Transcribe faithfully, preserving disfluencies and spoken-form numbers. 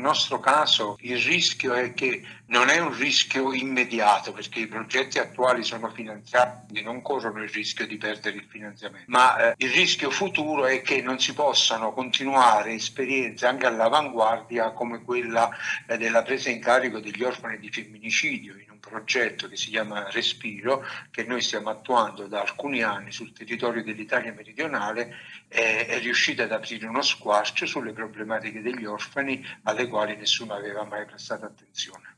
nostro caso il rischio è che non è un rischio immediato, perché i progetti attuali sono finanziati, non corrono il rischio di perdere il finanziamento, ma eh, il rischio futuro è che non si possano continuare esperienze anche all'avanguardia come quella eh, della presa in carico degli orfani di femminicidio, in un progetto che si chiama Respiro, che noi stiamo attuando da alcuni anni sul territorio dell'Italia meridionale. eh, è riuscita ad aprire uno squarcio sulle problematiche degli orfani alle quali nessuno aveva mai prestato attenzione.